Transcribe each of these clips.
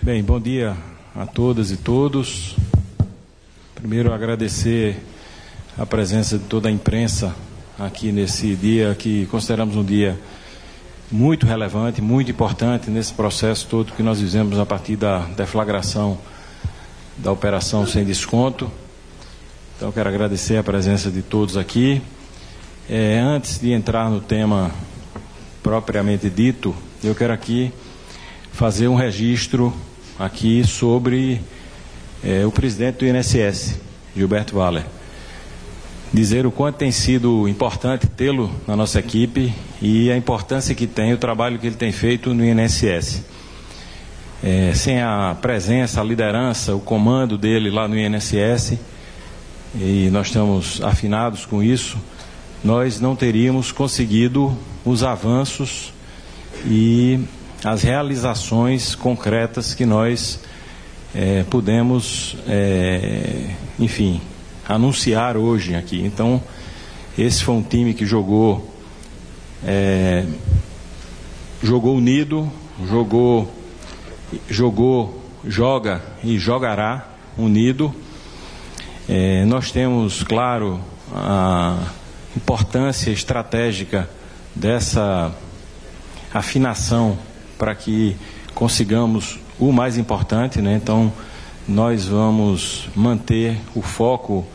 Bem, bom dia a todas e todos. Primeiro, agradecer a presença de toda a imprensa aqui nesse dia, que consideramos um dia muito relevante, muito importante nesse processo todo que nós vivemos a partir da deflagração da operação sem desconto. Então, quero agradecer a presença de todos aqui. Antes de entrar no tema propriamente dito, eu quero aqui fazer um registro aqui sobre o presidente do INSS, Gilberto Valler. Dizer o quanto tem sido importante tê-lo na nossa equipe e a importância que tem o trabalho que ele tem feito no INSS. Sem a presença, a liderança, o comando dele lá no INSS, e nós estamos afinados com isso, nós não teríamos conseguido os avanços e as realizações concretas que nós pudemos, enfim, anunciar hoje aqui. Então, esse foi um time que jogou unido, joga e jogará unido. Nós temos, claro, a importância estratégica dessa afinação para que consigamos o mais importante, né? Então, nós vamos manter o foco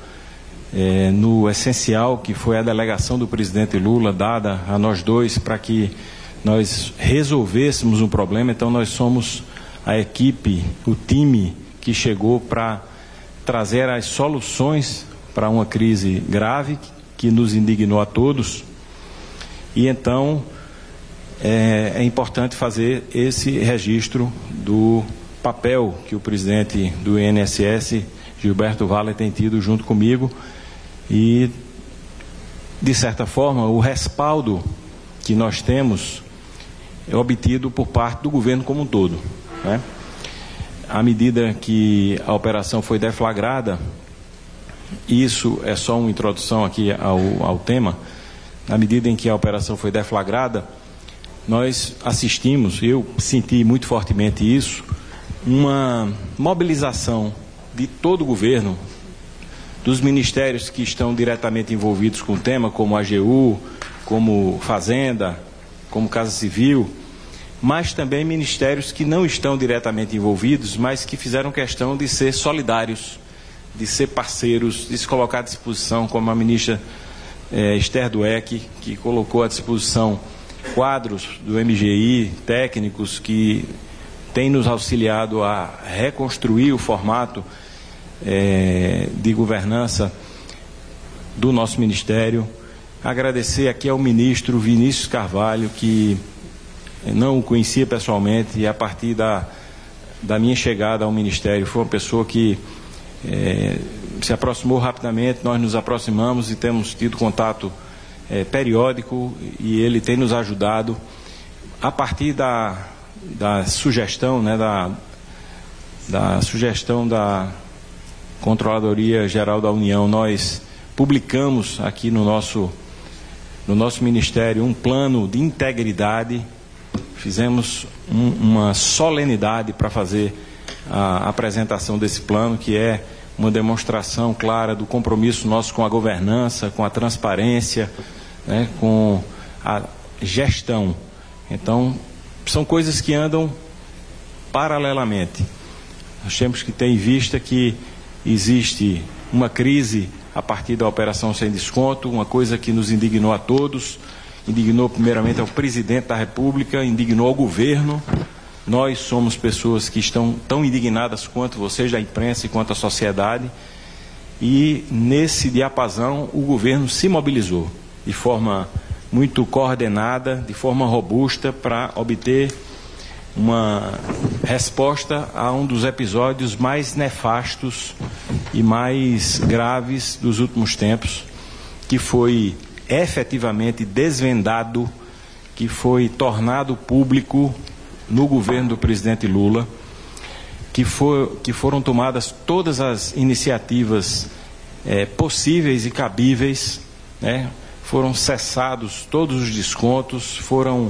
no essencial, que foi a delegação do presidente Lula dada a nós dois para que nós resolvêssemos um problema. Então, nós somos a equipe, o time que chegou para trazer as soluções para uma crise grave que nos indignou a todos. E então é importante fazer esse registro do papel que o presidente do INSS, Gilberto Valler, tem tido junto comigo e, de certa forma, o respaldo que nós temos é obtido por parte do governo como um todo, né? À medida que a operação foi deflagrada, isso é só uma introdução aqui ao tema, na medida em que a operação foi deflagrada, nós assistimos, eu senti muito fortemente isso, uma mobilização de todo o governo, dos ministérios que estão diretamente envolvidos com o tema, como a AGU, como Fazenda, como Casa Civil, mas também ministérios que não estão diretamente envolvidos, mas que fizeram questão de ser solidários, de ser parceiros, de se colocar à disposição, como a ministra Esther Dweck, que colocou à disposição quadros do MGI, técnicos que têm nos auxiliado a reconstruir o formato de governança do nosso ministério. Agradecer aqui ao ministro Vinícius Carvalho, que não o conhecia pessoalmente, e a partir da minha chegada ao ministério foi uma pessoa que se aproximou rapidamente, nós nos aproximamos e temos tido contato periódico, e ele tem nos ajudado a partir da sugestão, né, da sugestão da Controladoria Geral da União. Nós publicamos aqui no nosso ministério um plano de integridade, fizemos uma solenidade para fazer a apresentação desse plano, que é uma demonstração clara do compromisso nosso com a governança, com a transparência, né, com a gestão. Então, são coisas que andam paralelamente. Nós temos que ter em vista que existe uma crise a partir da operação sem desconto, uma coisa que nos indignou a todos, indignou primeiramente ao presidente da República, indignou ao governo. Nós somos pessoas que estão tão indignadas quanto vocês da imprensa e quanto a sociedade, e nesse diapasão o governo se mobilizou de forma muito coordenada, de forma robusta, para obter uma resposta a um dos episódios mais nefastos e mais graves dos últimos tempos, que foi efetivamente desvendado, que foi tornado público no governo do presidente Lula, que foram tomadas todas as iniciativas possíveis e cabíveis, né? Foram cessados todos os descontos, foram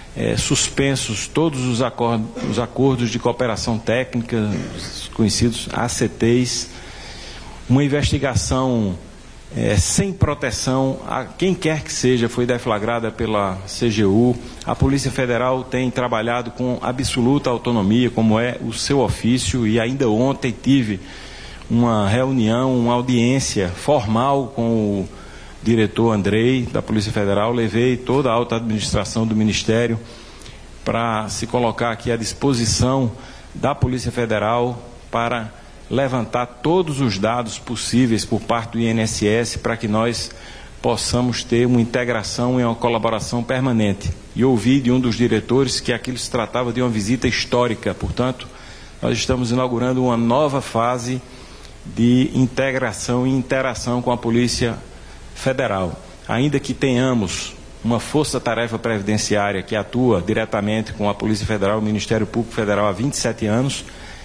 suspensos todos os acordos de cooperação técnica, os conhecidos ACTs, uma investigação sem proteção a quem quer que seja, foi deflagrada pela CGU. A Polícia Federal tem trabalhado com absoluta autonomia, como é o seu ofício, e ainda ontem tive uma reunião, uma audiência formal com o diretor Andrei, da Polícia Federal. Levei toda a alta administração do Ministério para se colocar aqui à disposição da Polícia Federal para levantar todos os dados possíveis por parte do INSS para que nós possamos ter uma integração e uma colaboração permanente. E ouvi de um dos diretores que aquilo se tratava de uma visita histórica. Portanto, nós estamos inaugurando uma nova fase de integração e interação com a Polícia Federal. Ainda que tenhamos uma força-tarefa previdenciária que atua diretamente com a Polícia Federal, o Ministério Público Federal, há 27 anos,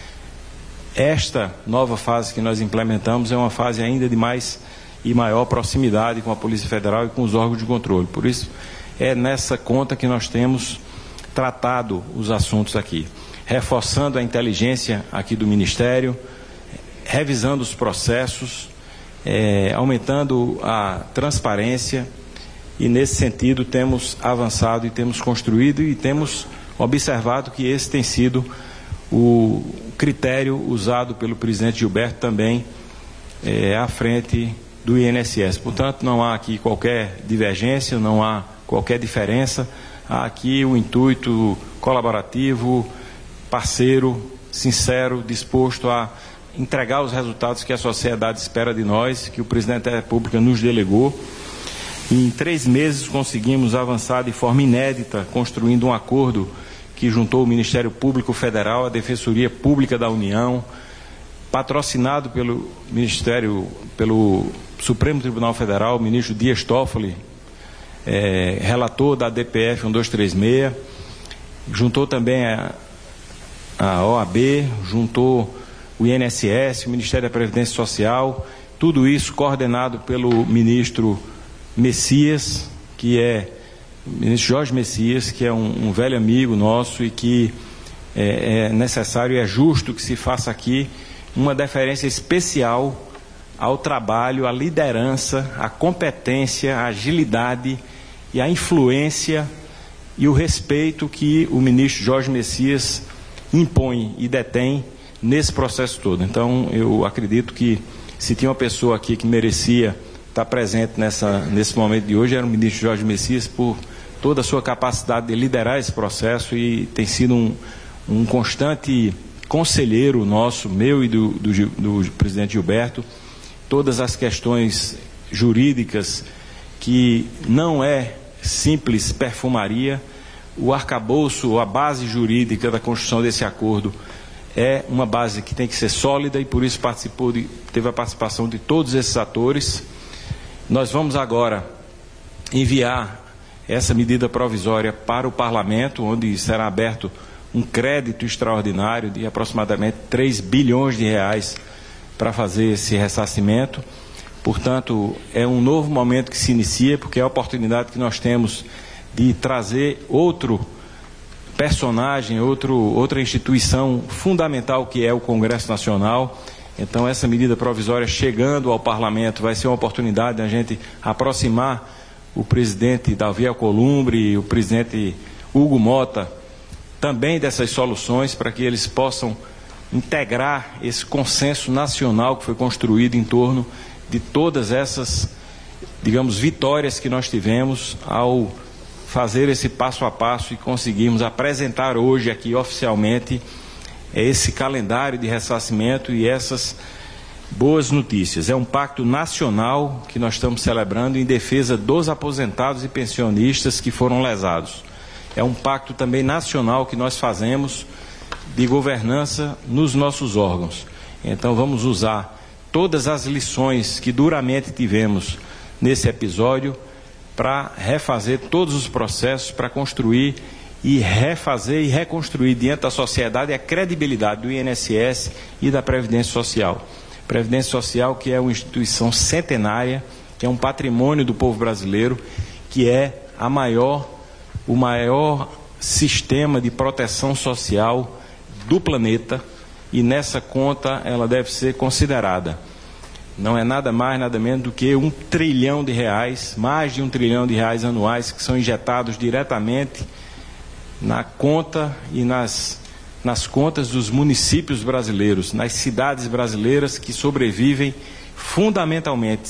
esta nova fase que nós implementamos é uma fase ainda de mais e maior proximidade com a Polícia Federal e com os órgãos de controle. Por isso, é nessa conta que nós temos tratado os assuntos aqui, reforçando a inteligência aqui do Ministério, revisando os processos, aumentando a transparência, e nesse sentido temos avançado e temos construído e temos observado que esse tem sido o critério usado pelo presidente Gilberto também à frente do INSS. Portanto, não há aqui qualquer divergência, não há qualquer diferença. Há aqui o intuito colaborativo, parceiro, sincero, disposto a entregar os resultados que a sociedade espera de nós, que o presidente da República nos delegou. E em 3 meses conseguimos avançar de forma inédita, construindo um acordo que juntou o Ministério Público Federal, a Defensoria Pública da União, patrocinado pelo Supremo Tribunal Federal, o ministro Dias Toffoli, relator da DPF 1236, juntou também a OAB, juntou o INSS, o Ministério da Previdência Social, tudo isso coordenado pelo ministro Messias, ministro Jorge Messias, que é um velho amigo nosso e que é necessário e é justo que se faça aqui uma deferência especial ao trabalho, à liderança, à competência, à agilidade e à influência e o respeito que o ministro Jorge Messias impõe e detém nesse processo todo. Então, eu acredito que se tinha uma pessoa aqui que merecia estar presente nesse momento de hoje, era o ministro Jorge Messias, por toda a sua capacidade de liderar esse processo, e tem sido um constante conselheiro nosso, meu e do presidente Gilberto, todas as questões jurídicas, que não é simples perfumaria. O arcabouço, a base jurídica da construção desse acordo é uma base que tem que ser sólida, e por isso teve a participação de todos esses atores. Nós vamos agora enviar essa medida provisória para o Parlamento, onde será aberto um crédito extraordinário de aproximadamente 3 bilhões de reais para fazer esse ressarcimento. Portanto, é um novo momento que se inicia, porque é a oportunidade que nós temos de trazer outro personagem, outra instituição fundamental, que é o Congresso Nacional. Então, essa medida provisória chegando ao Parlamento vai ser uma oportunidade de a gente aproximar o presidente Davi Alcolumbre e o presidente Hugo Mota também dessas soluções, para que eles possam integrar esse consenso nacional que foi construído em torno de todas essas, digamos, vitórias que nós tivemos ao fazer esse passo a passo e conseguirmos apresentar hoje aqui oficialmente esse calendário de ressarcimento e essas boas notícias. É um pacto nacional que nós estamos celebrando em defesa dos aposentados e pensionistas que foram lesados. É um pacto também nacional que nós fazemos de governança nos nossos órgãos. Então vamos usar todas as lições que duramente tivemos nesse episódio para refazer todos os processos, para construir e refazer e reconstruir diante da sociedade a credibilidade do INSS e da Previdência Social. Previdência Social, que é uma instituição centenária, que é um patrimônio do povo brasileiro, que é o maior sistema de proteção social do planeta, e nessa conta ela deve ser considerada. Não é nada mais, nada menos do que R$1 trilhão, mais de R$1 trilhão anuais, que são injetados diretamente na conta e nas contas dos municípios brasileiros, nas cidades brasileiras que sobrevivem fundamentalmente.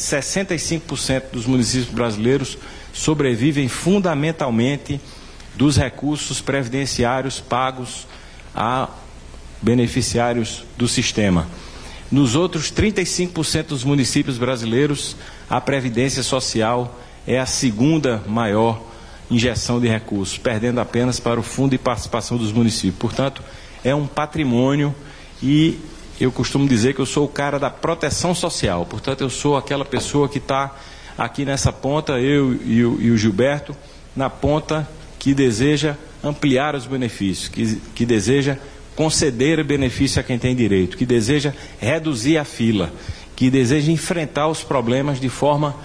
65% dos municípios brasileiros sobrevivem fundamentalmente dos recursos previdenciários pagos a beneficiários do sistema. Nos outros 35% dos municípios brasileiros, a Previdência Social é a segunda maior injeção de recursos, perdendo apenas para o Fundo de Participação dos Municípios. Portanto, é um patrimônio, e eu costumo dizer que eu sou o cara da proteção social. Portanto, eu sou aquela pessoa que está aqui nessa ponta, eu e o Gilberto, na ponta que deseja ampliar os benefícios, que deseja conceder benefício a quem tem direito, que deseja reduzir a fila, que deseja enfrentar os problemas de forma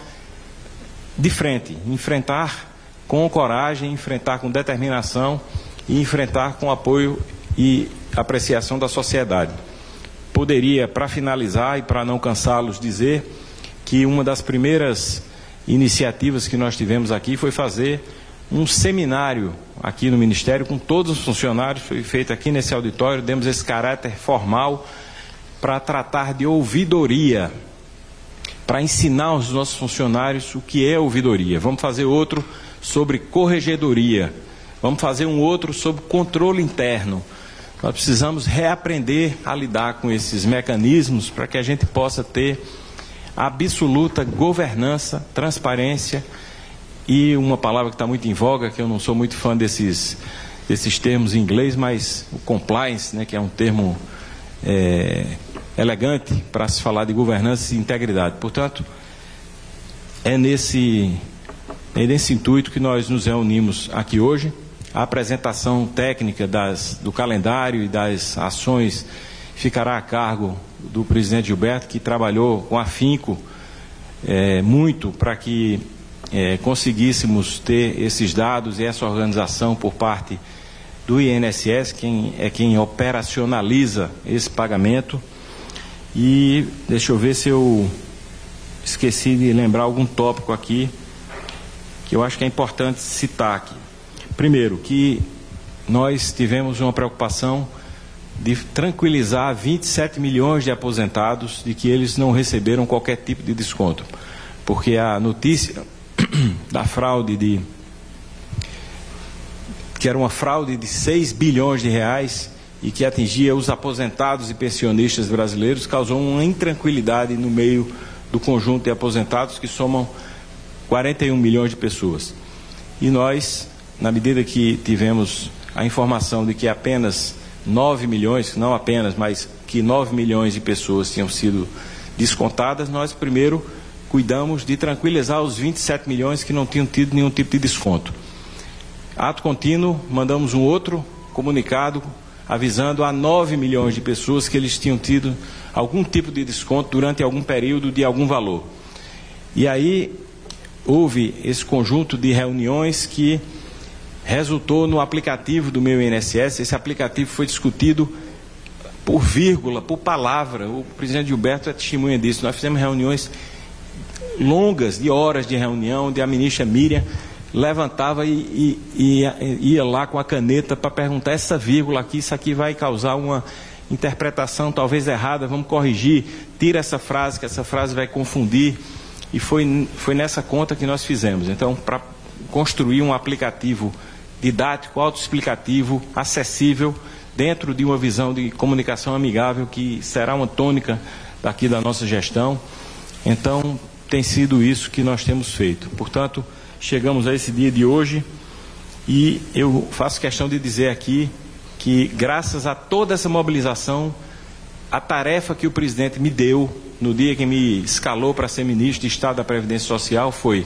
de frente, enfrentar com coragem, enfrentar com determinação e enfrentar com apoio e apreciação da sociedade. Poderia, para finalizar e para não cansá-los, dizer que uma das primeiras iniciativas que nós tivemos aqui foi fazer um seminário aqui no Ministério com todos os funcionários. Foi feito aqui nesse auditório, demos esse caráter formal para tratar de ouvidoria, para ensinar aos nossos funcionários o que é ouvidoria. Vamos fazer outro sobre corregedoria, vamos fazer um outro sobre controle interno. Nós precisamos reaprender a lidar com esses mecanismos para que a gente possa ter absoluta governança, transparência e uma palavra que está muito em voga, que eu não sou muito fã desses termos em inglês, mas o compliance, né, que é um termo elegante para se falar de governança e integridade. Portanto, é nesse intuito que nós nos reunimos aqui hoje. A apresentação técnica do calendário e das ações ficará a cargo do presidente Gilberto, que trabalhou com afinco muito para que conseguíssemos ter esses dados e essa organização por parte do INSS, quem operacionaliza esse pagamento. E deixa eu ver se eu esqueci de lembrar algum tópico aqui que eu acho que é importante citar aqui. Primeiro, que nós tivemos uma preocupação de tranquilizar 27 milhões de aposentados de que eles não receberam qualquer tipo de desconto, porque a notícia da fraude que era uma fraude de 6 bilhões de reais e que atingia os aposentados e pensionistas brasileiros, causou uma intranquilidade no meio do conjunto de aposentados, que somam 41 milhões de pessoas. E nós, na medida que tivemos a informação de que apenas 9 milhões, não apenas, mas que 9 milhões de pessoas tinham sido descontadas, nós primeiro cuidamos de tranquilizar os 27 milhões que não tinham tido nenhum tipo de desconto. Ato contínuo, mandamos um outro comunicado avisando a 9 milhões de pessoas que eles tinham tido algum tipo de desconto durante algum período de algum valor. E aí houve esse conjunto de reuniões que resultou no aplicativo do meu INSS. Esse aplicativo foi discutido por vírgula, por palavra. O presidente Gilberto é testemunha disso. Nós fizemos reuniões longas, de horas de reunião, onde a ministra Miriam levantava e ia lá com a caneta para perguntar: essa vírgula aqui, isso aqui vai causar uma interpretação talvez errada, vamos corrigir, tira essa frase, que essa frase vai confundir. E foi nessa conta que nós fizemos. Então, para construir um aplicativo didático, autoexplicativo, acessível, dentro de uma visão de comunicação amigável, que será uma tônica daqui da nossa gestão. Então, tem sido isso que nós temos feito. Portanto, chegamos a esse dia de hoje e eu faço questão de dizer aqui que, graças a toda essa mobilização, a tarefa que o presidente me deu no dia que me escalou para ser ministro de Estado da Previdência Social foi: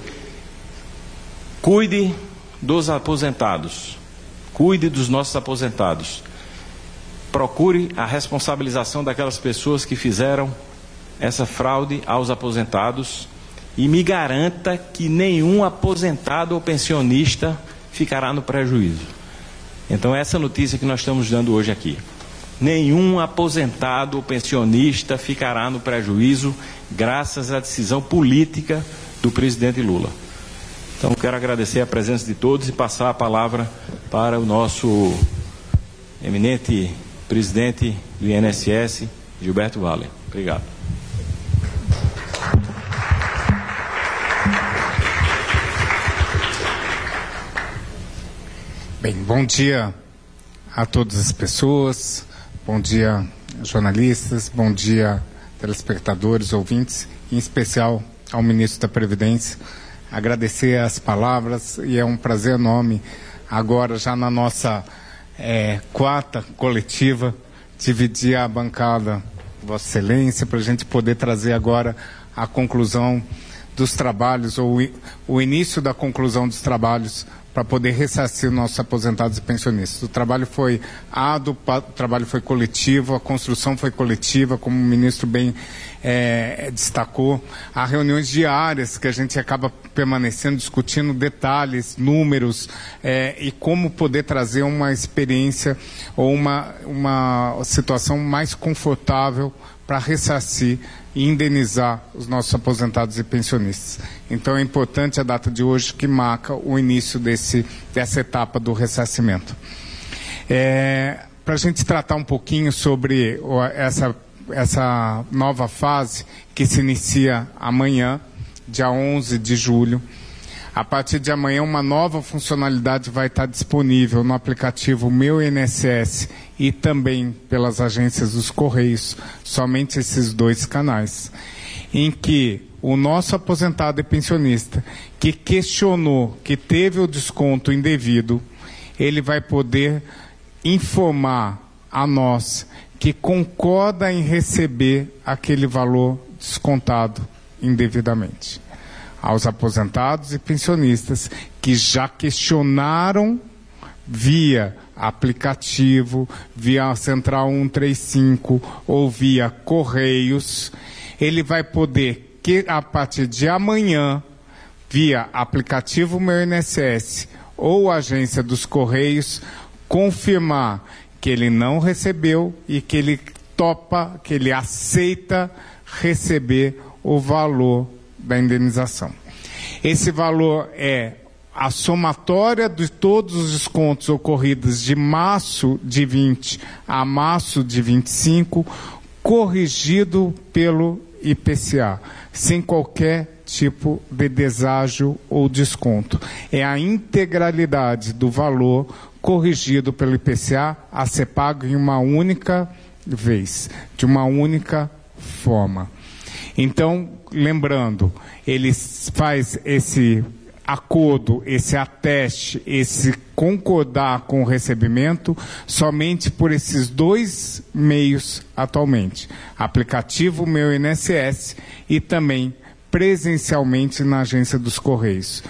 cuide dos aposentados, cuide dos nossos aposentados, procure a responsabilização daquelas pessoas que fizeram essa fraude aos aposentados e me garanta que nenhum aposentado ou pensionista ficará no prejuízo. Então, essa notícia que nós estamos dando hoje aqui. Nenhum aposentado ou pensionista ficará no prejuízo graças à decisão política do presidente Lula. Então, quero agradecer a presença de todos e passar a palavra para o nosso eminente presidente do INSS, Gilberto Valle. Obrigado. Bem, bom dia a todas as pessoas, bom dia jornalistas, bom dia telespectadores, ouvintes, em especial ao ministro da Previdência. Agradecer as palavras e é um prazer enorme agora já na nossa quarta coletiva dividir a bancada, Vossa Excelência, para a gente poder trazer agora a conclusão dos trabalhos, ou o início da conclusão dos trabalhos para poder ressarcir nossos aposentados e pensionistas. O trabalho foi árduo, o trabalho foi coletivo, a construção foi coletiva, como o ministro bem destacou. Há reuniões diárias que a gente acaba permanecendo, discutindo detalhes, números, e como poder trazer uma experiência ou uma situação mais confortável para ressarcir e indenizar os nossos aposentados e pensionistas. Então é importante a data de hoje que marca o início dessa etapa do ressarcimento. Para a gente tratar um pouquinho sobre essa nova fase que se inicia amanhã, dia 11 de julho, a partir de amanhã uma nova funcionalidade vai estar disponível no aplicativo Meu INSS e também pelas agências dos Correios, somente esses 2 canais, em que o nosso aposentado e pensionista que questionou, que teve o desconto indevido, ele vai poder informar a nós que concorda em receber aquele valor descontado indevidamente. Aos aposentados e pensionistas que já questionaram via aplicativo, via Central 135 ou via Correios, ele vai poder, a partir de amanhã, via aplicativo Meu INSS ou agência dos Correios, confirmar que ele não recebeu e que ele topa, que ele aceita receber o valor da indenização. Esse valor é a somatória de todos os descontos ocorridos de março de 20 a março de 25, corrigido pelo IPCA, sem qualquer tipo de deságio ou desconto. É a integralidade do valor corrigido pelo IPCA a ser pago em uma única vez, de uma única forma. Então, lembrando, ele faz esse acordo, esse ateste, esse concordar com o recebimento somente por esses 2 meios atualmente. Aplicativo Meu INSS e também presencialmente na agência dos Correios.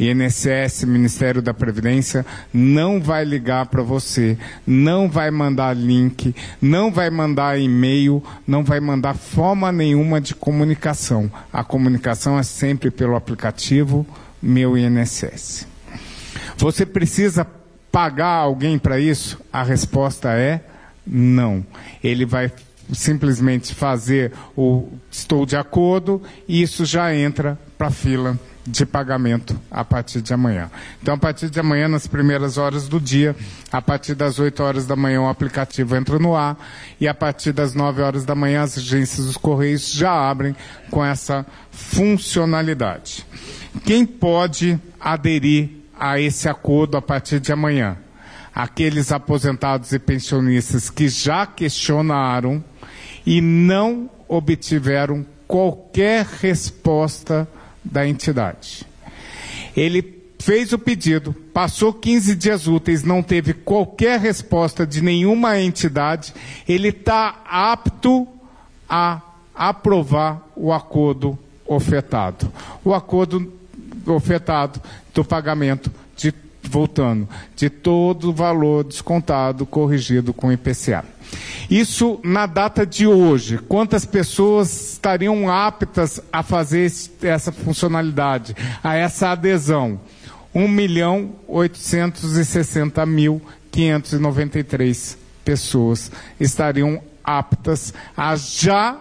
INSS, Ministério da Previdência, não vai ligar para você, não vai mandar link, não vai mandar e-mail, não vai mandar forma nenhuma de comunicação. A comunicação é sempre pelo aplicativo Meu INSS. Você precisa pagar alguém para isso? A resposta é não. Ele vai simplesmente fazer o estou de acordo e isso já entra para a fila de pagamento a partir de amanhã. Então, a partir de amanhã, nas primeiras horas do dia, a partir das 8 horas da manhã, o aplicativo entra no ar e a partir das 9 horas da manhã, as agências dos Correios já abrem com essa funcionalidade. Quem pode aderir a esse acordo a partir de amanhã? Aqueles aposentados e pensionistas que já questionaram e não obtiveram qualquer resposta da entidade. Ele fez o pedido, passou 15 dias úteis, não teve qualquer resposta de nenhuma entidade, ele está apto a aprovar o acordo ofertado. O acordo ofertado do pagamento de todo o valor descontado, corrigido com o IPCA. Isso na data de hoje. Quantas pessoas estariam aptas a fazer essa funcionalidade, a essa adesão? 1.860.593 pessoas estariam aptas a já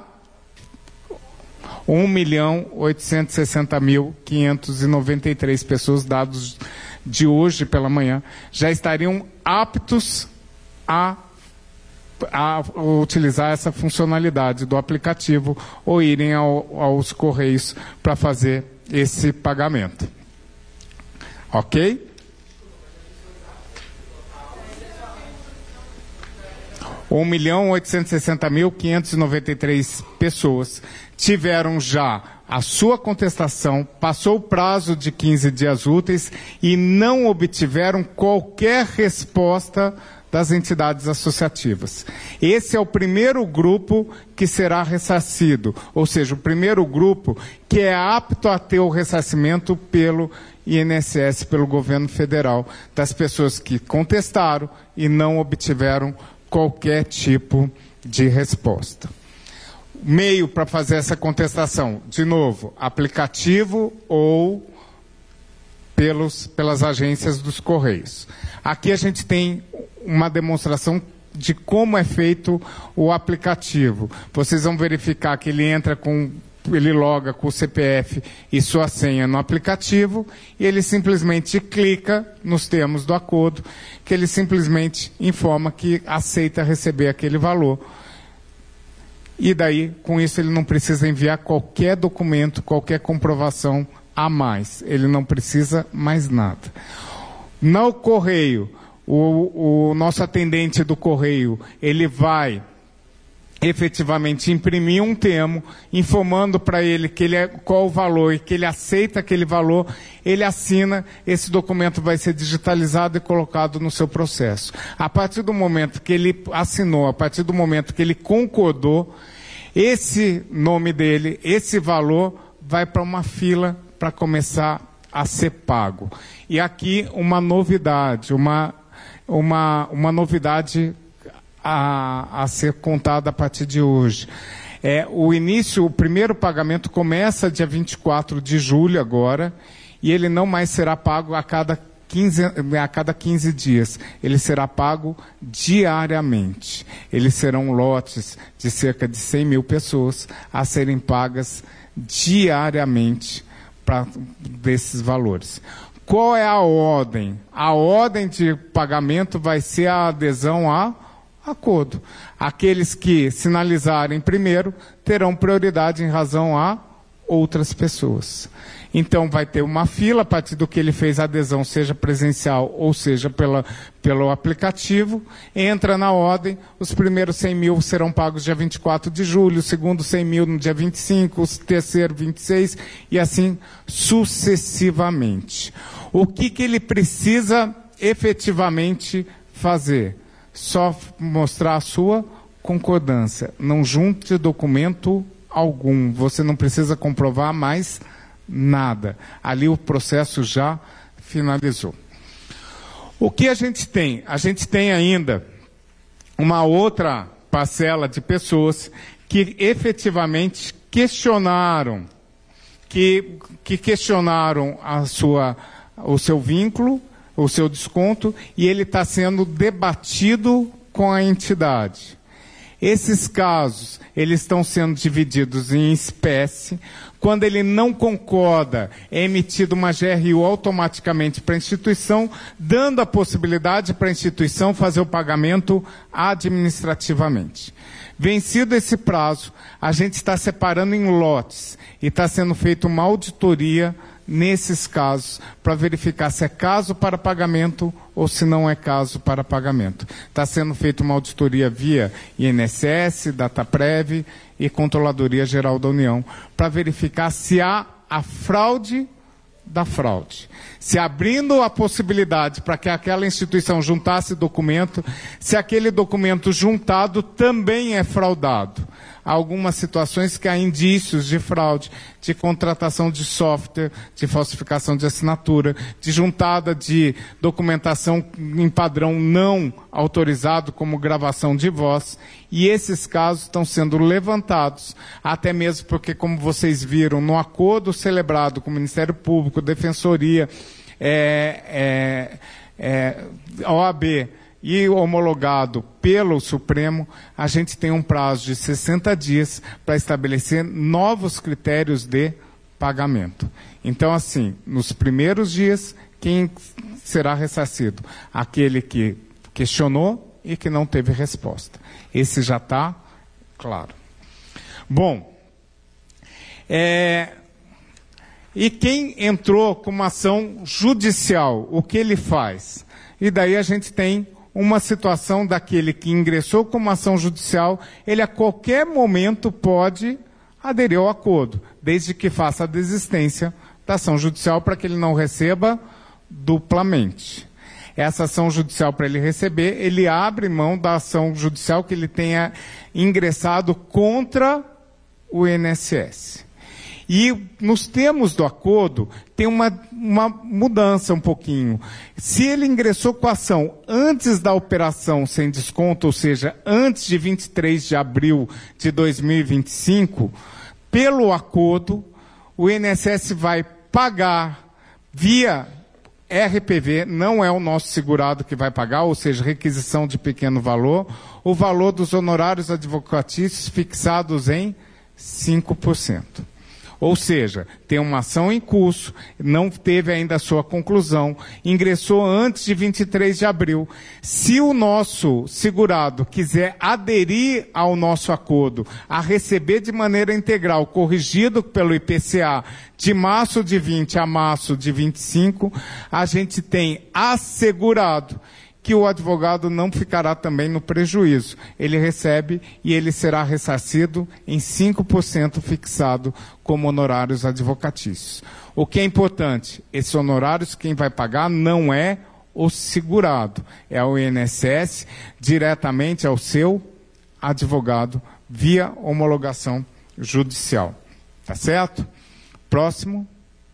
1.860.593 pessoas, dados de hoje pela manhã, já estariam aptos a utilizar essa funcionalidade do aplicativo ou irem aos Correios para fazer esse pagamento. Ok? – 1.860.593 pessoas tiveram já a sua contestação, passou o prazo de 15 dias úteis e não obtiveram qualquer resposta das entidades associativas. Esse é o primeiro grupo que será ressarcido, ou seja, o primeiro grupo que é apto a ter o ressarcimento pelo INSS, pelo governo federal, das pessoas que contestaram e não obtiveram qualquer tipo de resposta. Meio para fazer essa contestação, de novo, aplicativo ou pelas agências dos Correios. Aqui a gente tem uma demonstração de como é feito o aplicativo. Vocês vão verificar que ele loga com o CPF e sua senha no aplicativo e ele simplesmente clica nos termos do acordo, que ele simplesmente informa que aceita receber aquele valor. E daí, com isso, ele não precisa enviar qualquer documento, qualquer comprovação a mais. Ele não precisa mais nada. No correio, o nosso atendente do correio, ele vai efetivamente imprimir um termo, informando para ele qual o valor e que ele aceita aquele valor, ele assina, esse documento vai ser digitalizado e colocado no seu processo. A partir do momento que ele assinou, a partir do momento que ele concordou, esse nome dele, esse valor, vai para uma fila para começar a ser pago. E aqui uma novidade, uma novidade a ser contada a partir de hoje. O primeiro pagamento começa dia 24 de julho agora, e ele não mais será pago a cada 15 dias. Ele será pago diariamente. Eles serão lotes de cerca de 100 mil pessoas a serem pagas diariamente desses valores. Qual é a ordem? A ordem de pagamento vai ser a adesão a acordo. Aqueles que sinalizarem primeiro terão prioridade em razão a outras pessoas. Então vai ter uma fila a partir do que ele fez a adesão, seja presencial ou seja pelo aplicativo, entra na ordem, os primeiros 100 mil serão pagos dia 24 de julho, os segundos 100 mil no dia 25, os terceiros 26 e assim sucessivamente. O que ele precisa efetivamente fazer? Só mostrar a sua concordância. Não junte documento algum. Você não precisa comprovar mais nada. Ali o processo já finalizou. O que a gente tem? A gente tem ainda uma outra parcela de pessoas que efetivamente questionaram, que questionaram o seu vínculo, o seu desconto, e ele está sendo debatido com a entidade. Esses casos, eles estão sendo divididos em espécie. Quando ele não concorda, é emitida uma GRU automaticamente para a instituição, dando a possibilidade para a instituição fazer o pagamento administrativamente. Vencido esse prazo, a gente está separando em lotes e está sendo feita uma auditoria nesses casos, para verificar se é caso para pagamento ou se não é caso para pagamento. Está sendo feita uma auditoria via INSS, Dataprev e Controladoria Geral da União, para verificar se há a fraude da fraude. Se abrindo a possibilidade para que aquela instituição juntasse documento, se aquele documento juntado também é fraudado. Há algumas situações que há indícios de fraude, de contratação de software, de falsificação de assinatura, de juntada de documentação em padrão não autorizado, como gravação de voz, e esses casos estão sendo levantados, até mesmo porque, como vocês viram, no acordo celebrado com o Ministério Público, Defensoria, OAB e homologado pelo Supremo, a gente tem um prazo de 60 dias para estabelecer novos critérios de pagamento. Então, assim, nos primeiros dias, quem será ressarcido? Aquele que questionou e que não teve resposta. Esse já está claro. Bom, e quem entrou com uma ação judicial, o que ele faz? E daí a gente tem uma situação daquele que ingressou com uma ação judicial, ele a qualquer momento pode aderir ao acordo, desde que faça a desistência da ação judicial para que ele não receba duplamente. Essa ação judicial, para ele receber, ele abre mão da ação judicial que ele tenha ingressado contra o INSS. E nos termos do acordo, tem uma mudança um pouquinho. Se ele ingressou com a ação antes da operação sem desconto, ou seja, antes de 23 de abril de 2025, pelo acordo, o INSS vai pagar via RPV, não é o nosso segurado que vai pagar, ou seja, requisição de pequeno valor, o valor dos honorários advocatícios fixados em 5%. Ou seja, tem uma ação em curso, não teve ainda a sua conclusão, ingressou antes de 23 de abril. Se o nosso segurado quiser aderir ao nosso acordo, a receber de maneira integral, corrigido pelo IPCA, de março de 20 a março de 25, a gente tem assegurado que o advogado não ficará também no prejuízo. Ele recebe e ele será ressarcido em 5% fixado como honorários advocatícios. O que é importante, esses honorários quem vai pagar não é o segurado, é o INSS diretamente ao seu advogado via homologação judicial. Tá certo? Próximo.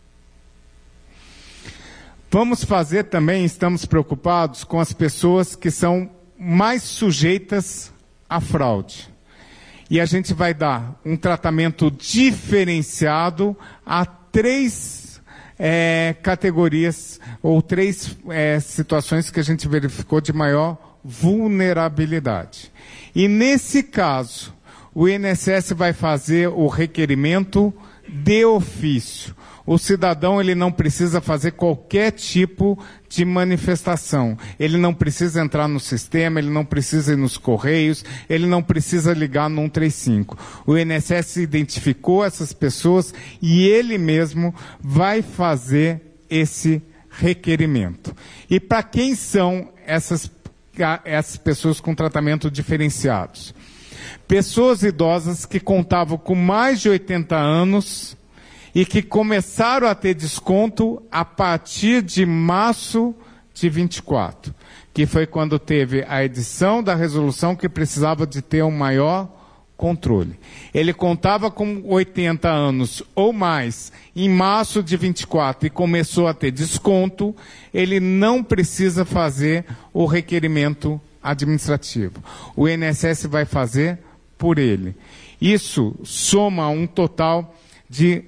Vamos fazer também, estamos preocupados com as pessoas que são mais sujeitas à fraude. E a gente vai dar um tratamento diferenciado a 3 categorias, ou 3 situações que a gente verificou de maior vulnerabilidade. E nesse caso, o INSS vai fazer o requerimento de ofício. O cidadão ele não precisa fazer qualquer tipo de manifestação. Ele não precisa entrar no sistema, ele não precisa ir nos correios, ele não precisa ligar no 135. O INSS identificou essas pessoas e ele mesmo vai fazer esse requerimento. E para quem são essas pessoas com tratamento diferenciados? Pessoas idosas que contavam com mais de 80 anos e que começaram a ter desconto a partir de março de 24, que foi quando teve a edição da resolução que precisava de ter um maior controle. Ele contava com 80 anos ou mais em março de 24 e começou a ter desconto, ele não precisa fazer o requerimento administrativo. O INSS vai fazer por ele. Isso soma um total de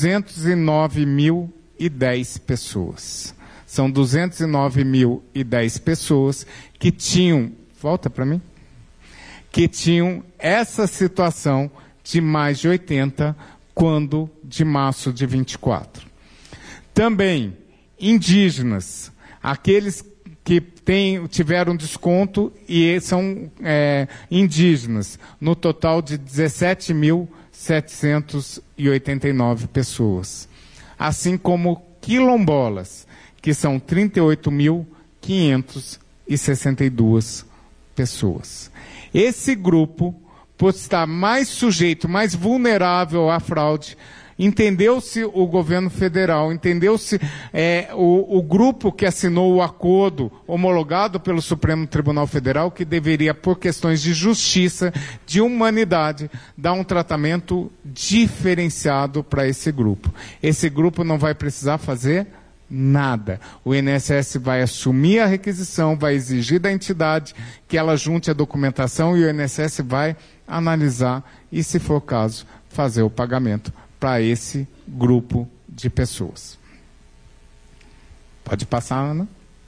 209.010 pessoas. São 209.010 pessoas que tinham, volta para mim, que tinham essa situação de mais de 80 quando de março de 24. Também indígenas, aqueles que tiveram desconto e são indígenas, no total de 17.789 pessoas. Assim como quilombolas, que são 38.562 pessoas. Esse grupo, por estar mais sujeito, mais vulnerável à fraude, entendeu-se o governo federal, entendeu-se o grupo que assinou o acordo homologado pelo Supremo Tribunal Federal, que deveria, por questões de justiça, de humanidade, dar um tratamento diferenciado para esse grupo. Esse grupo não vai precisar fazer nada. O INSS vai assumir a requisição, vai exigir da entidade que ela junte a documentação e o INSS vai analisar e, se for o caso, fazer o pagamento para esse grupo de pessoas. Pode passar, Ana.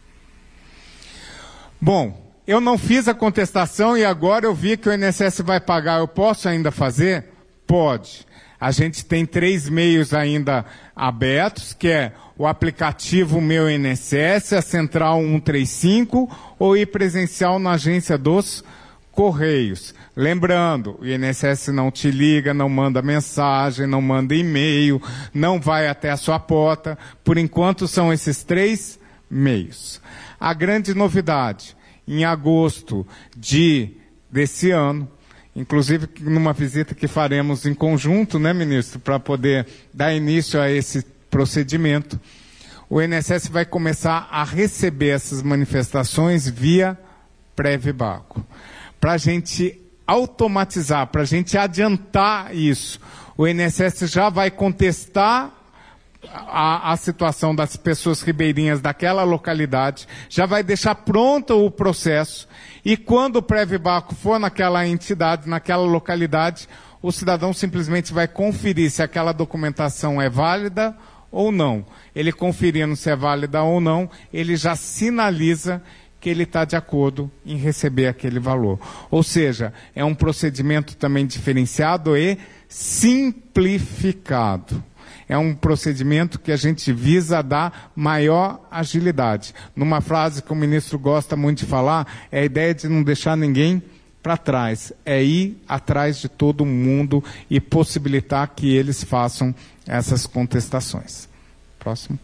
Bom, eu não fiz a contestação e agora eu vi que o INSS vai pagar. Eu posso ainda fazer? Pode. A gente tem 3 meios ainda abertos, que é o aplicativo Meu INSS, a Central 135 ou ir presencial na agência dos Correios. Lembrando, o INSS não te liga, não manda mensagem, não manda e-mail, não vai até a sua porta. Por enquanto são esses 3 meios. A grande novidade, em agosto desse ano, inclusive numa visita que faremos em conjunto, né, ministro, para poder dar início a esse procedimento, o INSS vai começar a receber essas manifestações via pré-vibaco. Para a gente automatizar, para a gente adiantar isso, o INSS já vai contestar a situação das pessoas ribeirinhas daquela localidade, já vai deixar pronto o processo, e quando o pré-vibaco for naquela entidade, naquela localidade, o cidadão simplesmente vai conferir se aquela documentação é válida ou não. Ele conferindo se é válida ou não, ele já sinaliza que ele está de acordo em receber aquele valor. Ou seja, é um procedimento também diferenciado e simplificado. É um procedimento que a gente visa dar maior agilidade. Numa frase que o ministro gosta muito de falar, é a ideia de não deixar ninguém para trás. É ir atrás de todo mundo e possibilitar que eles façam essas contestações. Próximo.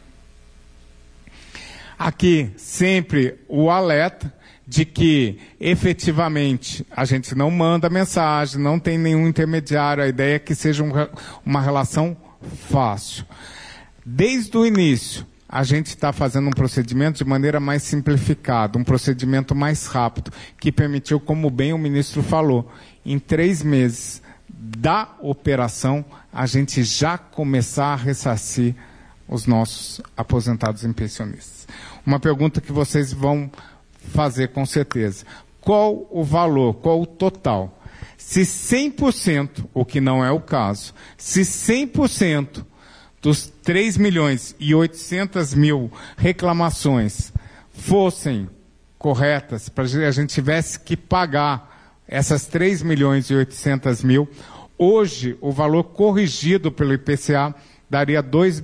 Aqui, sempre o alerta de que, efetivamente, a gente não manda mensagem, não tem nenhum intermediário. A ideia é que seja uma relação fácil. Desde o início, a gente está fazendo um procedimento de maneira mais simplificada, um procedimento mais rápido, que permitiu, como bem o ministro falou, em 3 meses da operação, a gente já começar a ressarcir os nossos aposentados e pensionistas. Uma pergunta que vocês vão fazer com certeza. Qual o valor, qual o total? Se 100%, o que não é o caso, se 100% dos 3.800.000 reclamações fossem corretas, para a gente tivesse que pagar essas 3.800.000, hoje o valor corrigido pelo IPCA daria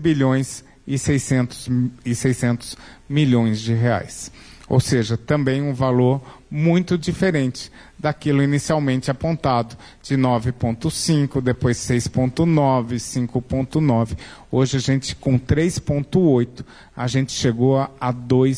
2.600 milhões de reais. Ou seja, também um valor muito diferente daquilo inicialmente apontado, de 9,5, depois 6,9, 5,9. Hoje a gente, com 3,8, a gente chegou a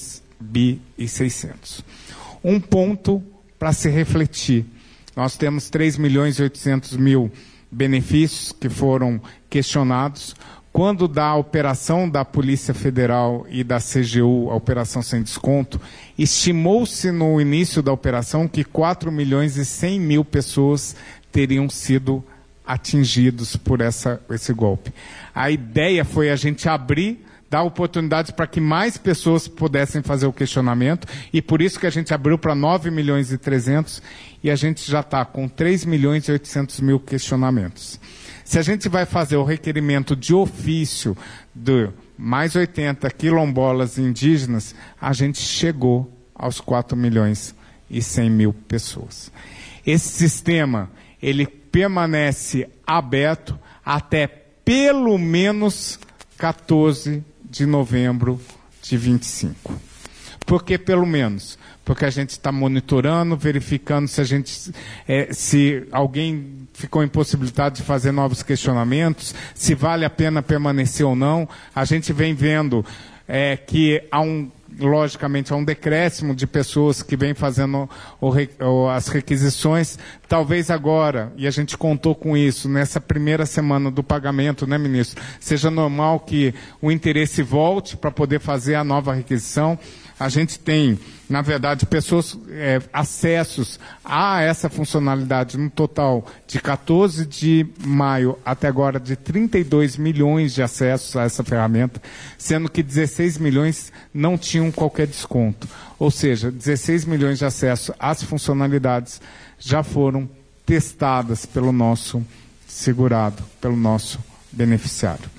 2.600. Um ponto para se refletir. Nós temos 3.800.000 benefícios que foram questionados. Quando da operação da Polícia Federal e da CGU, a operação sem desconto, estimou-se no início da operação que 4.100.000 pessoas teriam sido atingidos por esse golpe. A ideia foi a gente abrir, dar oportunidades para que mais pessoas pudessem fazer o questionamento, e por isso que a gente abriu para 9.300.000, e a gente já está com 3.800.000 questionamentos. Se a gente vai fazer o requerimento de ofício de mais 80 quilombolas indígenas, a gente chegou aos 4.100.000 pessoas. Esse sistema, ele permanece aberto até pelo menos 14 de novembro de 25. Por que pelo menos? Porque a gente está monitorando, verificando se alguém ficou impossibilitado de fazer novos questionamentos, se vale a pena permanecer ou não. A gente vem vendo que logicamente há um decréscimo de pessoas que vêm fazendo as requisições. Talvez agora, e a gente contou com isso, nessa primeira semana do pagamento, né, ministro, seja normal que o interesse volte para poder fazer a nova requisição. A gente tem, na verdade, acessos a essa funcionalidade no total de 14 de maio até agora de 32 milhões de acessos a essa ferramenta, sendo que 16 milhões não tinham qualquer desconto. Ou seja, 16 milhões de acessos às funcionalidades já foram testadas pelo nosso segurado, pelo nosso beneficiário.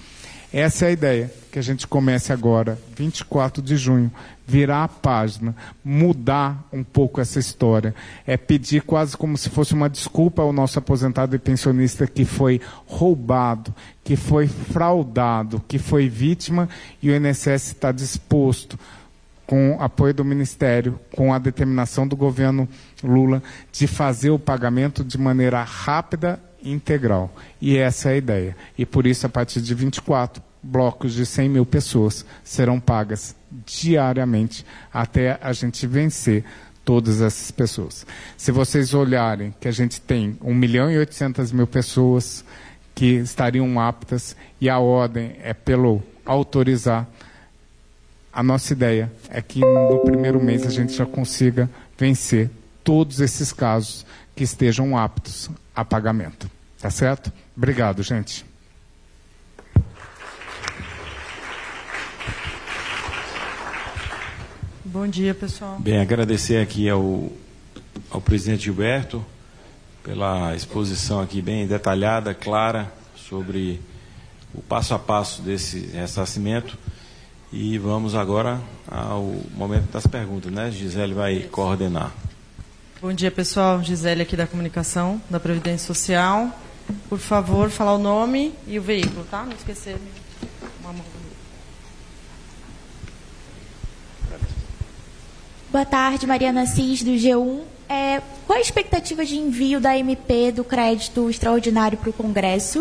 Essa é a ideia, que a gente comece agora, 24 de junho, virar a página, mudar um pouco essa história. É pedir quase como se fosse uma desculpa ao nosso aposentado e pensionista que foi roubado, que foi fraudado, que foi vítima, e o INSS está disposto, com apoio do Ministério, com a determinação do governo Lula, de fazer o pagamento de maneira rápida e integral. E essa é a ideia. E por isso, a partir de 24, blocos de 100 mil pessoas serão pagas diariamente até a gente vencer todas essas pessoas. Se vocês olharem que a gente tem 1.800.000 pessoas que estariam aptas e a ordem é pelo autorizar, a nossa ideia é que no primeiro mês a gente já consiga vencer todos esses casos que estejam aptos a pagamento. Tá certo? Obrigado, gente. Bom dia, pessoal. Bem, agradecer aqui ao presidente Gilberto pela exposição aqui bem detalhada, clara, sobre o passo a passo desse ressarcimento. E vamos agora ao momento das perguntas, né? Gisele vai coordenar. Bom dia, pessoal. Gisele aqui da Comunicação, da Previdência Social. Por favor, falar o nome e o veículo, tá? Não esquecer. Boa tarde, Mariana Cis, do G1. Qual a expectativa de envio da MP do crédito extraordinário para o Congresso?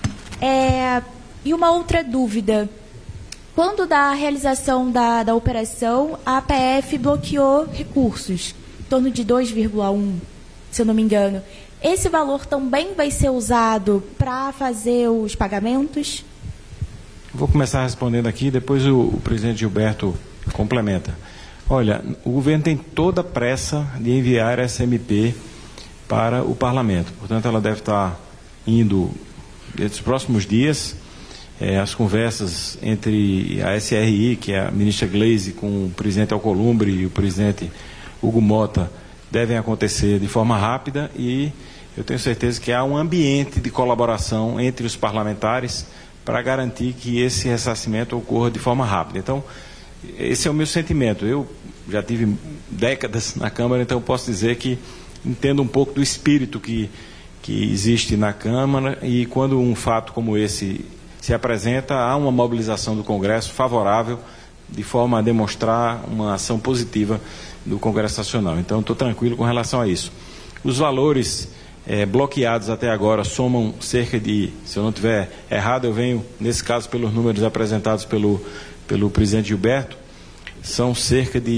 E uma outra dúvida. Quando da realização da operação, a APF bloqueou recursos, em torno de 2,1, se eu não me engano. Esse valor também vai ser usado para fazer os pagamentos? Vou começar respondendo aqui, depois o presidente Gilberto complementa. Olha, o governo tem toda a pressa de enviar essa MP para o parlamento. Portanto, ela deve estar indo nesses próximos dias. As conversas entre a SRI, que é a ministra Gleisi, com o presidente Alcolumbre e o presidente Hugo Mota, devem acontecer de forma rápida, e eu tenho certeza que há um ambiente de colaboração entre os parlamentares para garantir que esse ressarcimento ocorra de forma rápida. Então, esse é o meu sentimento. Eu já tive décadas na Câmara, então eu posso dizer que entendo um pouco do espírito que existe na Câmara, e quando um fato como esse se apresenta, há uma mobilização do Congresso favorável, de forma a demonstrar uma ação positiva do Congresso Nacional. Então, estou tranquilo com relação a isso. Os valores bloqueados até agora somam cerca de, se eu não estiver errado, eu venho, nesse caso, pelos números apresentados pelo presidente Gilberto, são cerca de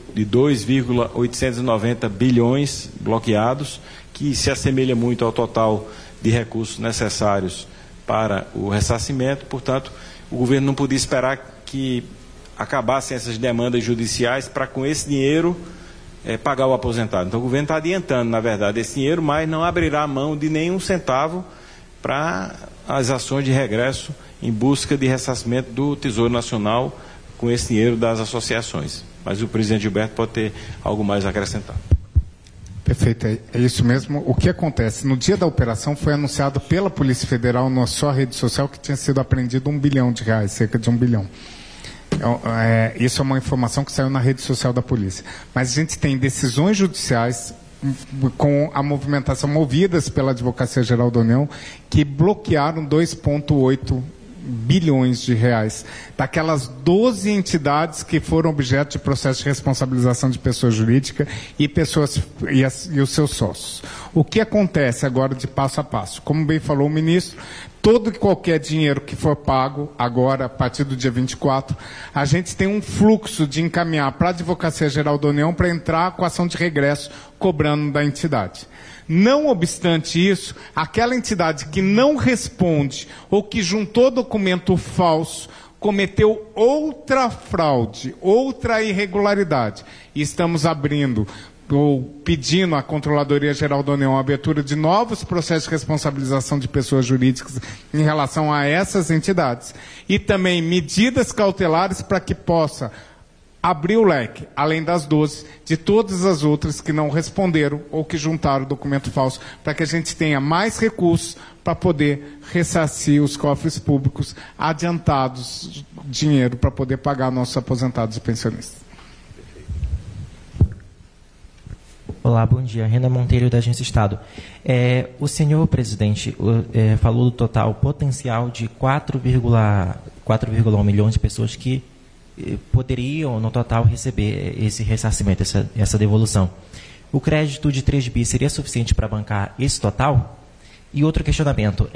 2,890 bilhões bloqueados, que se assemelha muito ao total de recursos necessários para o ressarcimento. Portanto, o governo não podia esperar que acabassem essas demandas judiciais para, com esse dinheiro, pagar o aposentado. Então, o governo está adiantando, na verdade, esse dinheiro, mas não abrirá mão de nenhum centavo para as ações de regresso em busca de ressarcimento do Tesouro Nacional com esse dinheiro das associações. Mas o presidente Gilberto pode ter algo mais a acrescentar. Perfeito, é isso mesmo. O que acontece? No dia da operação foi anunciado pela Polícia Federal na sua rede social que tinha sido apreendido R$1 bilhão, cerca de R$1 bilhão. Isso é uma informação que saiu na rede social da polícia. Mas a gente tem decisões judiciais com a movimentação movidas pela Advocacia Geral da União que bloquearam 2,8 bilhões de reais daquelas 12 entidades que foram objeto de processo de responsabilização de pessoa jurídica e os seus sócios. O que acontece agora de passo a passo? Como bem falou o ministro, todo e qualquer dinheiro que for pago agora, a partir do dia 24, a gente tem um fluxo de encaminhar para a Advocacia Geral da União para entrar com ação de regresso cobrando da entidade. Não obstante isso, aquela entidade que não responde ou que juntou documento falso cometeu outra fraude, outra irregularidade. E estamos abrindo ou pedindo à Controladoria Geral da União a abertura de novos processos de responsabilização de pessoas jurídicas em relação a essas entidades. E também medidas cautelares para que possa abrir o leque, além das 12, de todas as outras que não responderam ou que juntaram documento falso, para que a gente tenha mais recursos para poder ressarcir os cofres públicos, adiantados dinheiro para poder pagar nossos aposentados e pensionistas. Olá, bom dia. Renda Monteiro, da Agência Estado. O senhor presidente falou do total potencial de 4,1 milhões de pessoas que poderiam, no total, receber esse ressarcimento, essa devolução. O crédito de 3 bi seria suficiente para bancar esse total? E outro questionamento,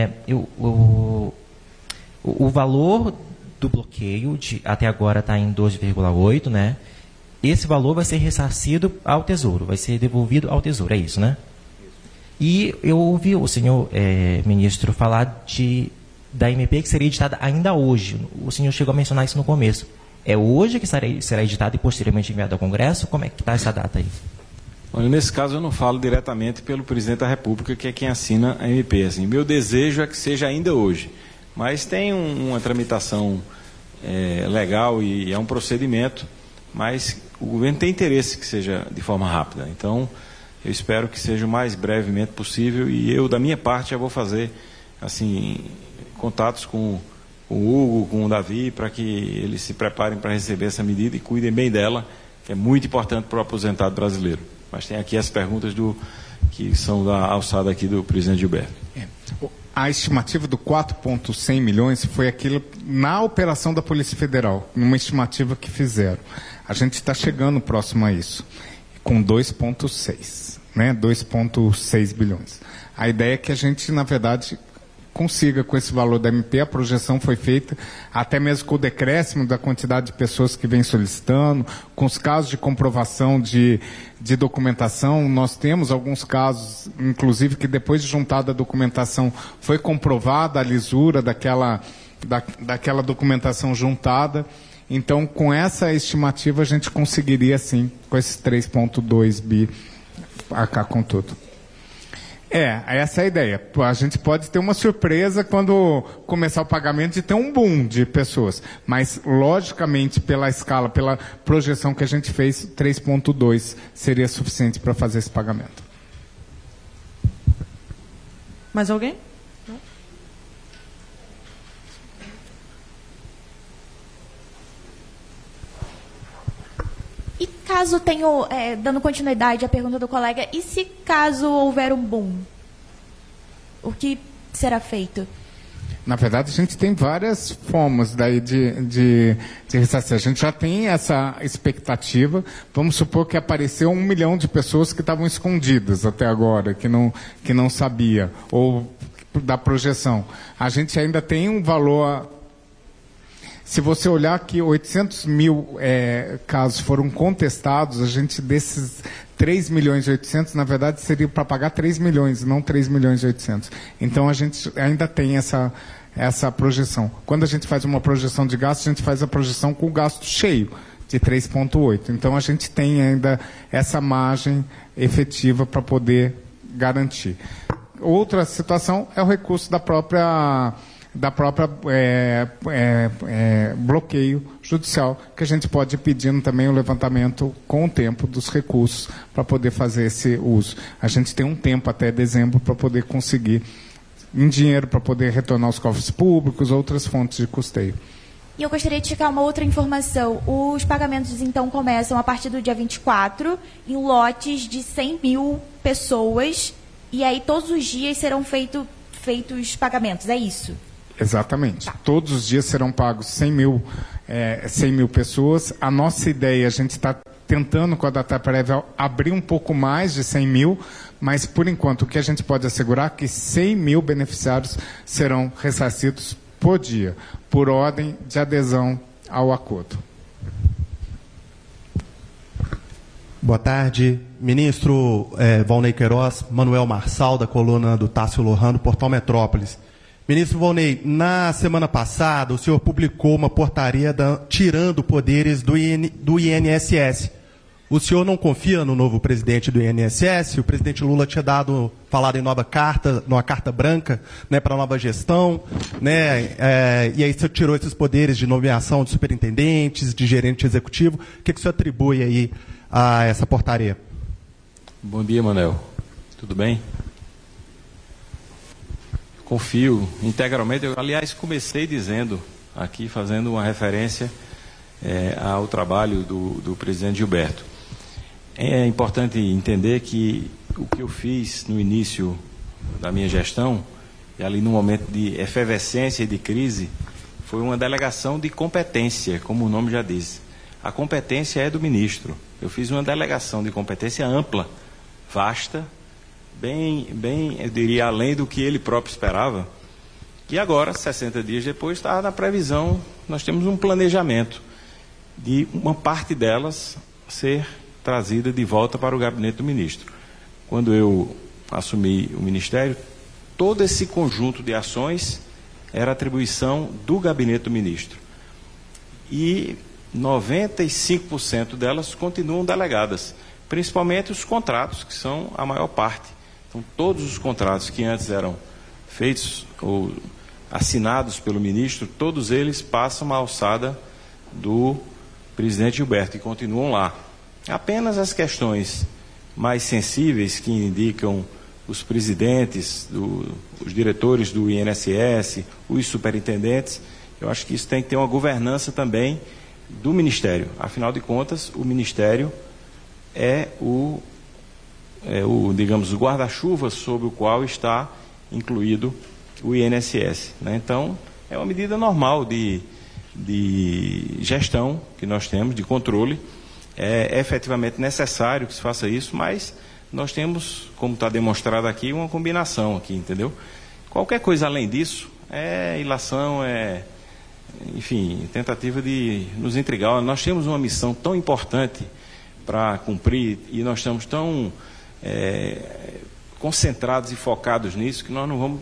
o valor do bloqueio até agora está em 2,8, né? Esse valor vai ser ressarcido ao Tesouro, vai ser devolvido ao Tesouro, é isso, né? E eu ouvi o senhor ministro falar da MP que seria editada ainda hoje. O senhor chegou a mencionar isso no começo. É hoje que será editada e posteriormente enviada ao Congresso? Como é que está essa data aí? Olha, nesse caso eu não falo diretamente pelo presidente da República, que é quem assina a MP. Assim, meu desejo é que seja ainda hoje. Mas tem uma tramitação legal e é um procedimento, mas o governo tem interesse que seja de forma rápida. Então, eu espero que seja o mais brevemente possível e eu, da minha parte, já vou fazer assim, contatos com o Hugo, com o Davi, para que eles se preparem para receber essa medida e cuidem bem dela, que é muito importante para o aposentado brasileiro. Mas tem aqui as perguntas que são da alçada aqui do presidente Gilberto. A estimativa do 4,100 milhões foi aquilo na operação da Polícia Federal, numa estimativa que fizeram. A gente está chegando próximo a isso, com 2,6, né? 2,6 bilhões. A ideia é que a gente, na verdade, consiga com esse valor da MP, a projeção foi feita, até mesmo com o decréscimo da quantidade de pessoas que vem solicitando, com os casos de comprovação de documentação. Nós temos alguns casos, inclusive, que depois de juntada a documentação, foi comprovada a lisura daquela documentação juntada. Então, com essa estimativa, a gente conseguiria, sim, com esses 3,2 bi, arcar com tudo. Essa é a ideia. A gente pode ter uma surpresa quando começar o pagamento de ter um boom de pessoas. Mas, logicamente, pela escala, pela projeção que a gente fez, 3,2 seria suficiente para fazer esse pagamento. Mais alguém? Não? E caso tenho, dando continuidade à pergunta do colega, e se caso houver um boom, o que será feito? Na verdade, a gente tem várias formas daí de ressarcir. A gente já tem essa expectativa. Vamos supor que apareceu 1 milhão de pessoas que estavam escondidas até agora, que não sabia, ou da projeção. A gente ainda tem um valor. Se você olhar que 800 mil casos foram contestados, a gente desses 3 milhões e 800, na verdade, seria para pagar 3 milhões, não 3 milhões e 800. Então, a gente ainda tem essa projeção. Quando a gente faz uma projeção de gasto, a gente faz a projeção com o gasto cheio, de 3,8. Então, a gente tem ainda essa margem efetiva para poder garantir. Outra situação é o recurso da própria bloqueio judicial, que a gente pode ir pedindo também o levantamento com o tempo dos recursos para poder fazer esse uso. A gente tem um tempo até dezembro para poder conseguir em dinheiro para poder retornar aos cofres públicos, outras fontes de custeio. E eu gostaria de checar uma outra informação. Os pagamentos, então, começam a partir do dia 24, em lotes de 100 mil pessoas, e aí todos os dias serão feitos pagamentos, é isso? Exatamente. Tá. Todos os dias serão pagos 100 mil pessoas. A nossa ideia, a gente está tentando com a data prévia abrir um pouco mais de 100 mil, mas por enquanto o que a gente pode assegurar é que 100 mil beneficiários serão ressarcidos por dia, por ordem de adesão ao acordo. Boa tarde, ministro Volney Queiroz, Manuel Marçal, da coluna do Tássio Lohano, Portal Metrópolis. Ministro Volney, na semana passada o senhor publicou uma portaria tirando poderes do INSS, O senhor não confia no novo presidente do INSS? O presidente Lula tinha falado em numa carta branca, né, para a nova gestão, né, e aí você tirou esses poderes de nomeação de superintendentes, de gerente executivo. O que o senhor atribui aí a essa portaria? Bom dia, Manuel. Tudo bem? Confio integralmente. Eu, aliás, comecei dizendo aqui, fazendo uma referência ao trabalho do presidente Gilberto. É importante entender que o que eu fiz no início da minha gestão, e ali no momento de efervescência e de crise, foi uma delegação de competência, como o nome já diz. A competência é do ministro. Eu fiz uma delegação de competência ampla, vasta, bem, eu diria, além do que ele próprio esperava. E agora, 60 dias depois, está na previsão, nós temos um planejamento de uma parte delas ser trazida de volta para o gabinete do ministro. Quando eu assumi o ministério, todo esse conjunto de ações era atribuição do gabinete do ministro. E 95% delas continuam delegadas, principalmente os contratos, que são a maior parte. Então, todos os contratos que antes eram feitos ou assinados pelo ministro, todos eles passam a alçada do presidente Gilberto e continuam lá. Apenas as questões mais sensíveis que indicam os presidentes, os diretores do INSS, os superintendentes, eu acho que isso tem que ter uma governança também do Ministério. Afinal de contas, o Ministério é digamos, o guarda-chuva sobre o qual está incluído o INSS, né? Então, é uma medida normal de gestão que nós temos, de controle. É efetivamente necessário que se faça isso, mas nós temos, como está demonstrado aqui, uma combinação aqui, entendeu? Qualquer coisa além disso é ilação, enfim, tentativa de nos intrigar. Nós temos uma missão tão importante para cumprir e nós estamos tão concentrados e focados nisso que nós não vamos...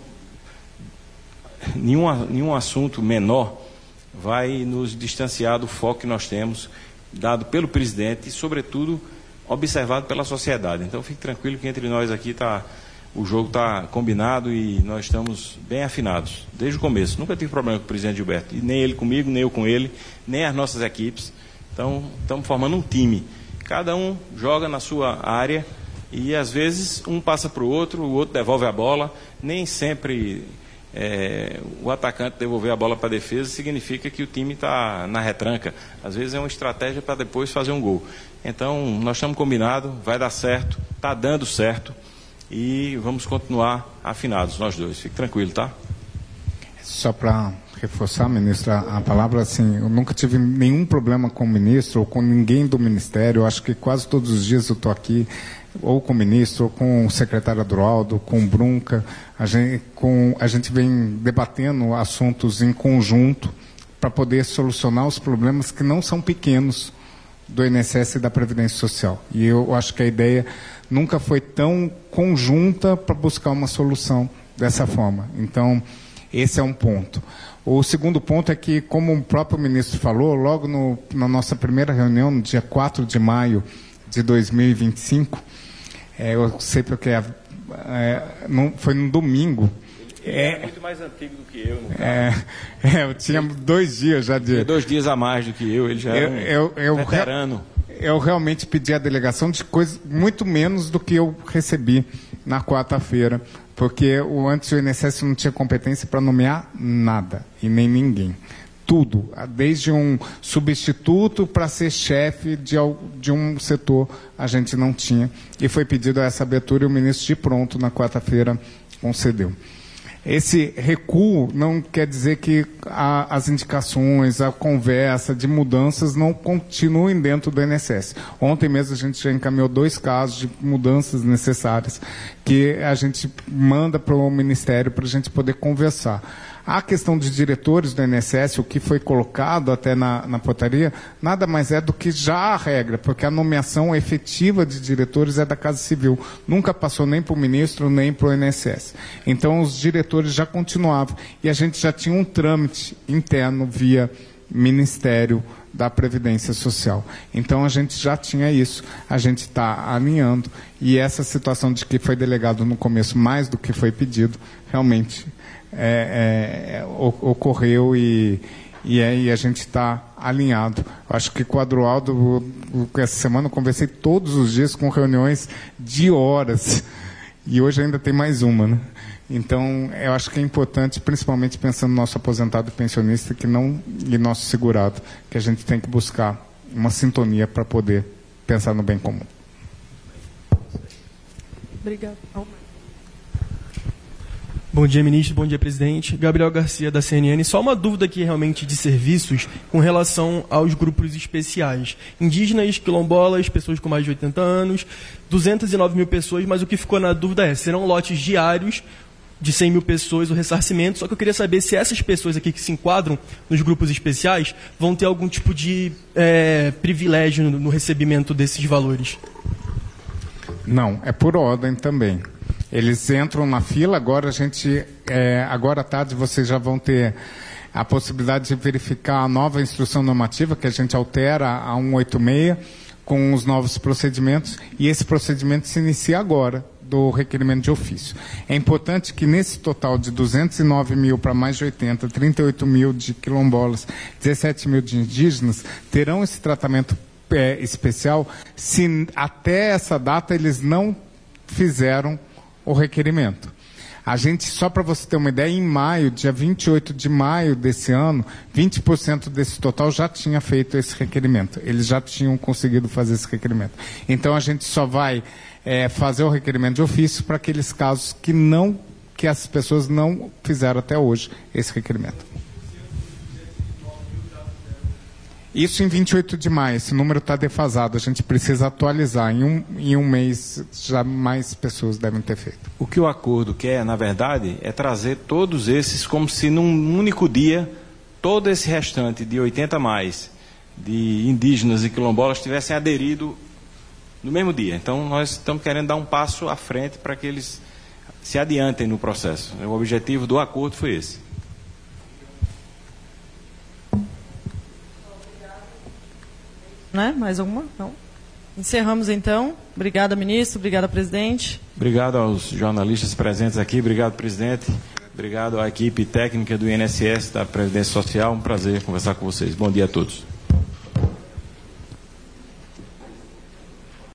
Nenhum assunto menor vai nos distanciar do foco que nós temos, dado pelo presidente e, sobretudo, observado pela sociedade. Então, fique tranquilo que entre nós aqui o jogo está combinado e nós estamos bem afinados, desde o começo. Nunca tive problema com o presidente Gilberto, e nem ele comigo, nem eu com ele, nem as nossas equipes. Então, estamos formando um time. Cada um joga na sua área e, às vezes, um passa para o outro devolve a bola. Nem sempre o atacante devolver a bola para a defesa significa que o time está na retranca. Às vezes é uma estratégia para depois fazer um gol. Então, nós estamos combinados, vai dar certo, está dando certo e vamos continuar afinados, nós dois. Fique tranquilo, tá? Só para reforçar, ministra, a palavra, assim, eu nunca tive nenhum problema com o ministro ou com ninguém do ministério. Eu acho que quase todos os dias eu estou aqui, ou com o ministro, ou com o secretário Adroaldo, com o Brunca. A gente vem debatendo assuntos em conjunto para poder solucionar os problemas que não são pequenos do INSS e da Previdência Social. E eu acho que a ideia nunca foi tão conjunta para buscar uma solução dessa forma. Então, esse é um ponto. O segundo ponto é que, como o próprio ministro falou, logo na nossa primeira reunião, no dia 4 de maio de 2025, eu sei porque foi no domingo. É muito mais antigo do que eu, no caso. Eu tinha 2 dias já de... Tinha 2 dias a mais do que eu, ele já era um veterano. Eu realmente pedi a delegação de coisas muito menos do que eu recebi na quarta-feira, porque antes o INSS não tinha competência para nomear nada, e nem ninguém. Tudo, desde um substituto para ser chefe de um setor, a gente não tinha. E foi pedido essa abertura e o ministro de pronto, na quarta-feira, concedeu. Esse recuo não quer dizer que as indicações, a conversa de mudanças não continuem dentro do INSS. Ontem mesmo a gente já encaminhou 2 casos de mudanças necessárias que a gente manda para o Ministério para a gente poder conversar. A questão de diretores do INSS, o que foi colocado até na portaria, nada mais é do que já a regra, porque a nomeação efetiva de diretores é da Casa Civil. Nunca passou nem para o ministro, nem para o INSS. Então, os diretores já continuavam. E a gente já tinha um trâmite interno via Ministério da Previdência Social. Então, a gente já tinha isso, a gente está alinhando, e essa situação de que foi delegado no começo mais do que foi pedido, realmente ocorreu e aí a gente está alinhado. Acho que com o Adroaldo, essa semana eu conversei todos os dias com reuniões de horas, e hoje ainda tem mais uma, né? Então, eu acho que é importante, principalmente pensando no nosso aposentado e pensionista e nosso segurado, que a gente tem que buscar uma sintonia para poder pensar no bem comum. Obrigada. Bom dia, ministro. Bom dia, presidente. Gabriel Garcia, da CNN. Só uma dúvida aqui, realmente, de serviços com relação aos grupos especiais. Indígenas, quilombolas, pessoas com mais de 80 anos, 209 mil pessoas, mas o que ficou na dúvida serão lotes diários de 100 mil pessoas o ressarcimento, só que eu queria saber se essas pessoas aqui que se enquadram nos grupos especiais vão ter algum tipo de privilégio no recebimento desses valores. Não, é por ordem também. Eles entram na fila, agora agora à tarde vocês já vão ter a possibilidade de verificar a nova instrução normativa, que a gente altera a 186, com os novos procedimentos, e esse procedimento se inicia agora, do requerimento de ofício. É importante que nesse total de 209 mil para mais de 80, 38 mil de quilombolas, 17 mil de indígenas, terão esse tratamento especial se até essa data eles não fizeram o requerimento. A gente, só para você ter uma ideia, em maio, dia 28 de maio desse ano, 20% desse total já tinha feito esse requerimento. Eles já tinham conseguido fazer esse requerimento. Então, a gente só vai fazer o requerimento de ofício para aqueles casos que as pessoas não fizeram até hoje esse requerimento. Isso em 28 de maio, esse número está defasado, a gente precisa atualizar. Em um mês, já mais pessoas devem ter feito. O que o acordo quer, na verdade, é trazer todos esses como se num único dia, todo esse restante de 80 mais, de indígenas e quilombolas, tivessem aderido no mesmo dia. Então, nós estamos querendo dar um passo à frente para que eles se adiantem no processo. O objetivo do acordo foi esse. Né? Mais alguma? Não. Encerramos, então. Obrigada, ministro. Obrigada, presidente. Obrigado aos jornalistas presentes aqui. Obrigado, presidente. Obrigado à equipe técnica do INSS, da Previdência Social. Um prazer conversar com vocês. Bom dia a todos.